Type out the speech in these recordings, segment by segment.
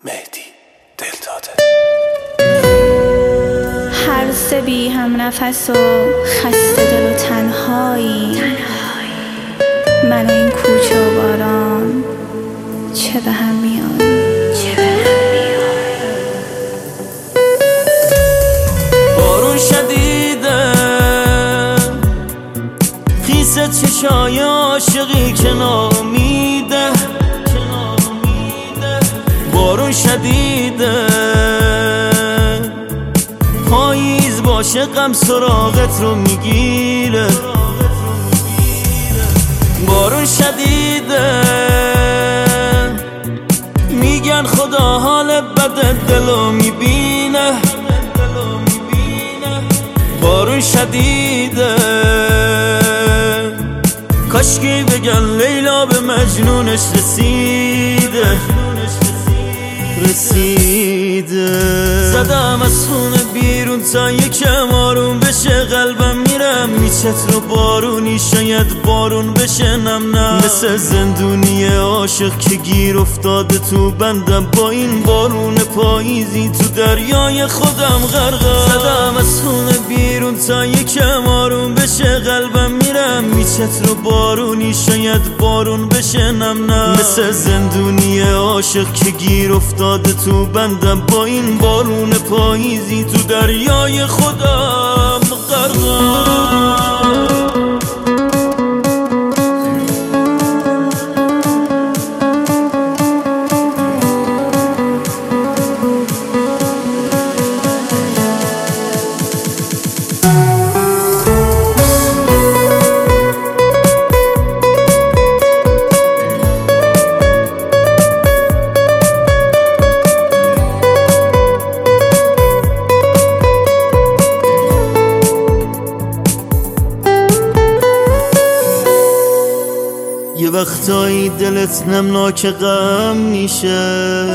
مهدی دلداده. هر سه بی هم نفس و خسته دل و تنهایی، من و این کوچه و باران چه به هم میان. بارون شدیده خیسه چشای عاشقی که نامیده. بارون شدیده پاییز باشه غم سراغت رو میگیره. بارون شدیده میگن خدا حال بد دلو میبینه. بارون شدیده کاشکی بگن لیلا به مجنونش رسیده. زدم از خونه بیرون تا یکم آروم بشه. قلبم میرم میچت رو بارونی، شاید بارون بشه نم نم. مثل زندونی عاشق که گیر افتاده تو بندم، با این بارون پاییزی تو دریای خودم غرقم. زدم از خونه بیرون تا یکم آروم بشه. قلبم میرم میچت رو بارونی، شاید بارون بشه نم نم. مثل زندونی عاشق که گیر افتاده تو بندم، با این بارون پاییزی تو دریای خودم غرقم. یه وقتایی دلت نمناک غم میشه،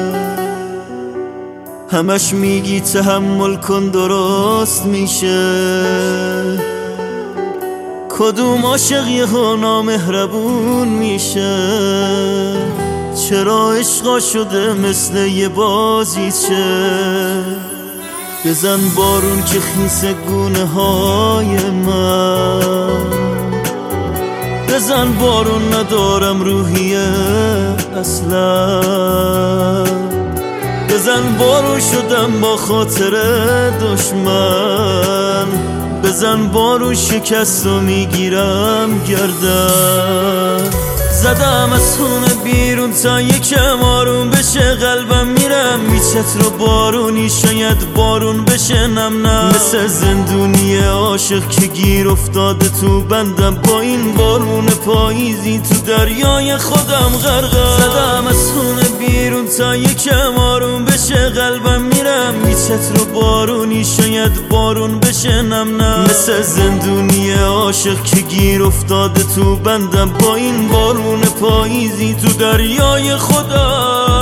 همش میگی تحمل کن درست میشه. کدوم عاشق یهو نامهربون میشه؟ چرا عشقا شده مثل یه بازیچه؟ بزن بارون که خیس گونه های من، بزن بارون ندارم روحیه اصلا. بزن بارون شدم با خاطر دشمن، بزن بارون شکست و میگیرم گردن. زدم از خونه بیرون تا یکم آروم بشه. قلبم میرم میچت رو بارونی، شاید بارون بشه نم نم. مثل زندونی عاشق که گیر افتاده تو بندم، با این بارون پاییزی تو دریای خودم غرقم. زدم از خونه بیرون تا یکم آروم بشه. قلبم میرم میچت رو بارونی، شاید بارون بشه نم نم. مثل زندونی عاشق که گیر افتاده تو بندم، با این بارون پاییزی تو دریای خودم